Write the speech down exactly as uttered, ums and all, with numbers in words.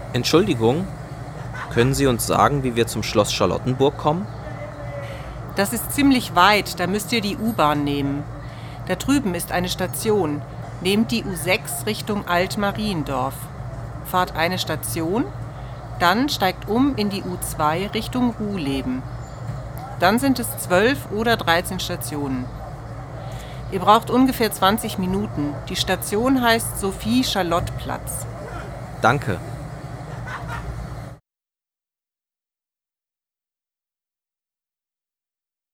Entschuldigung, können Sie uns sagen, wie wir zum Schloss Charlottenburg kommen? Das ist ziemlich weit, da müsst ihr die U-Bahn nehmen. Da drüben ist eine Station. Nehmt die U sechs Richtung Alt-Mariendorf. Fahrt eine Station, dann steigt um in die U zwei Richtung Ruhleben. Dann sind es zwölf oder dreizehn Stationen. Ihr braucht ungefähr zwanzig Minuten. Die Station heißt Sophie-Charlotte-Platz. Danke.